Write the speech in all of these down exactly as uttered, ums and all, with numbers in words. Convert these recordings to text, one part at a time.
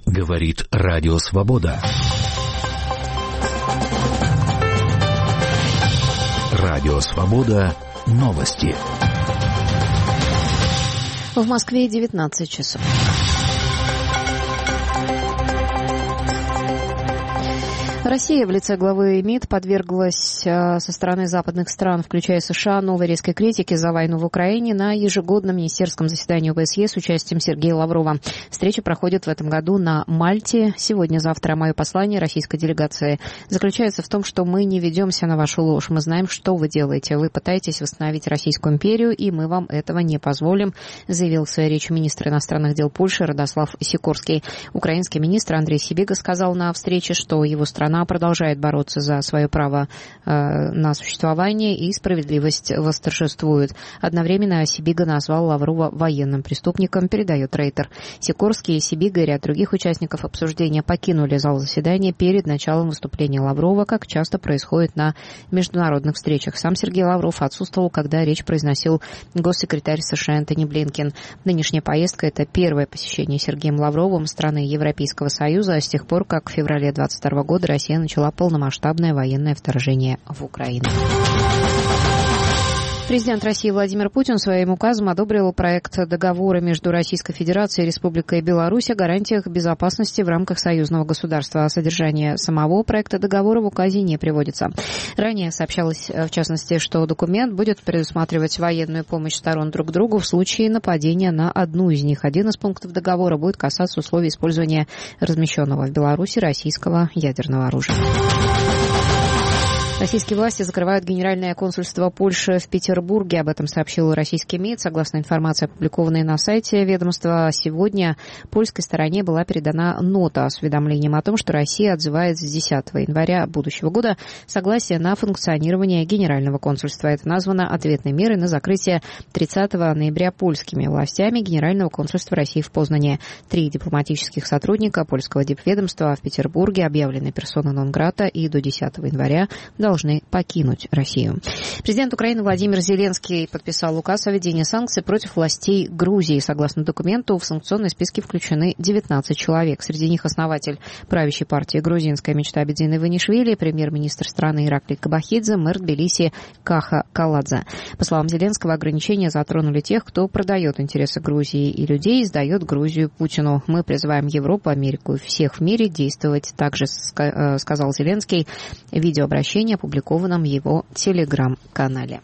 Говорит Радио Свобода. Радио Свобода. Новости. В Москве девятнадцать часов. Россия в лице главы МИД подверглась со стороны западных стран, включая США, новой резкой критике за войну в Украине на ежегодном министерском заседании ОБСЕ с участием Сергея Лаврова. Встреча проходит в этом году на Мальте. Сегодня-завтра мое послание российской делегации заключается в том, что мы не ведемся на вашу ложь. Мы знаем, что вы делаете. Вы пытаетесь восстановить Российскую империю, и мы вам этого не позволим, заявил в своей речи министр иностранных дел Польши Радослав Сикорский. Украинский министр Андрей Сибига сказал на встрече, что его страна продолжает бороться за свое право э, на существование, и справедливость восторжествует. Одновременно Сибига назвал Лаврова военным преступником, передает Рейтер. Сикорский, Сибига и ряд других участников обсуждения покинули зал заседания перед началом выступления Лаврова, как часто происходит на международных встречах. Сам Сергей Лавров отсутствовал, когда речь произносил госсекретарь США Энтони Блинкен. Нынешняя поездка – это первое посещение Сергеем Лавровым страны Европейского Союза с тех пор, как в феврале двадцать второго года Россия начала полномасштабное военное вторжение в Украину. Президент России Владимир Путин своим указом одобрил проект договора между Российской Федерацией и Республикой Беларусь о гарантиях безопасности в рамках союзного государства. О содержании самого проекта договора в указе не приводится. Ранее сообщалось, в частности, что документ будет предусматривать военную помощь сторон друг другу в случае нападения на одну из них. Один из пунктов договора будет касаться условий использования размещенного в Беларуси российского ядерного оружия. Российские власти закрывают Генеральное консульство Польши в Петербурге. Об этом сообщил российский МИД. Согласно информации, опубликованной на сайте ведомства, сегодня польской стороне была передана нота с уведомлением о том, что Россия отзывает с десятого января будущего года согласие на функционирование Генерального консульства. Это названо ответной мерой на закрытие тридцатого ноября польскими властями Генерального консульства России в Познане. Три дипломатических сотрудника польского дипведомства в Петербурге объявлены персона нон-грата и до десятого января должны покинуть Россию. Президент Украины Владимир Зеленский подписал указ о введении санкций против властей Грузии. Согласно документу, в санкционные списки включены девятнадцать человек. Среди них основатель правящей партии «Грузинская мечта» Абидзин Иванишвили, премьер-министр страны Ираклий Кабахидзе, мэр Тбилиси Каха Каладзе. По словам Зеленского, ограничения затронули тех, кто продает интересы Грузии и людей и сдает Грузию Путину. Мы призываем Европу, Америку и всех в мире действовать так же, сказал Зеленский в видеообращении, опубликованном в его телеграм-канале.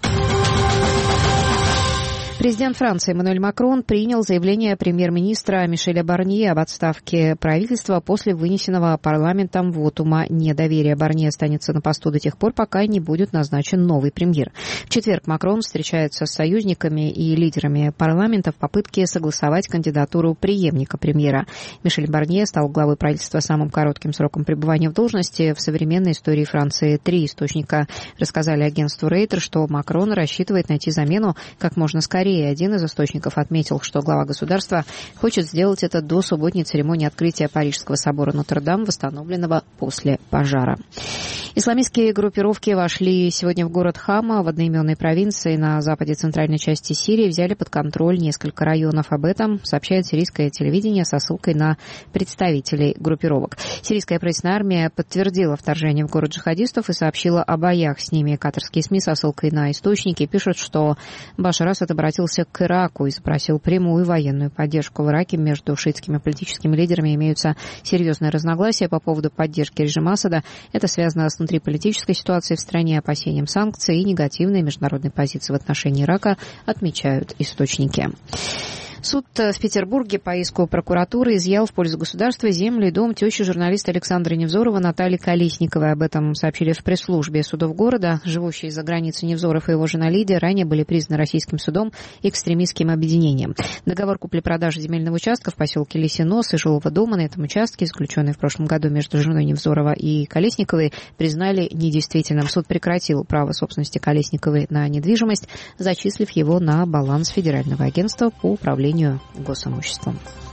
Президент Франции Эммануэль Макрон принял заявление премьер-министра Мишеля Барнье об отставке правительства после вынесенного парламентом вотума недоверия. Барнье останется на посту до тех пор, пока не будет назначен новый премьер. В четверг Макрон встречается с союзниками и лидерами парламента в попытке согласовать кандидатуру преемника премьера. Мишель Барнье стал главой правительства самым коротким сроком пребывания в должности в современной истории Франции. Три источника рассказали агентству Рейтер, что Макрон рассчитывает найти замену как можно скорее. Один из источников отметил, что глава государства хочет сделать это до субботней церемонии открытия Парижского собора Нотр-Дам, восстановленного после пожара. Исламистские группировки вошли сегодня в город Хама в одноименной провинции на западе центральной части Сирии, взяли под контроль несколько районов. Об этом сообщает сирийское телевидение со ссылкой на представителей группировок. Сирийская правительственная армия подтвердила вторжение в город джихадистов и сообщила о боях с ними. Катарские СМИ со ссылкой на источники пишут, что Башар Асад обратился к Ираку и запросил прямую военную поддержку. В Ираке между шиитскими политическими лидерами имеются серьезные разногласия по поводу поддержки режима Асада. Это связано с внутриполитической ситуацией в стране, опасением санкций и негативной международной позиции в отношении Ирака, отмечают источники. Суд в Петербурге по иску прокуратуры изъял в пользу государства землю и дом тещи журналиста Александра Невзорова Натальи Колесниковой. Об этом сообщили в пресс-службе судов города. Живущие за границей Невзоров и его жена Лидия ранее были признаны российским судом экстремистским объединением. Договор купли-продажи земельного участка в поселке Лисинос и жилого дома на этом участке, заключенный в прошлом году между женой Невзорова и Колесниковой, признали недействительным. Суд прекратил право собственности Колесниковой на недвижимость, зачислив его на баланс Федерального агентства по управлению госимуществом.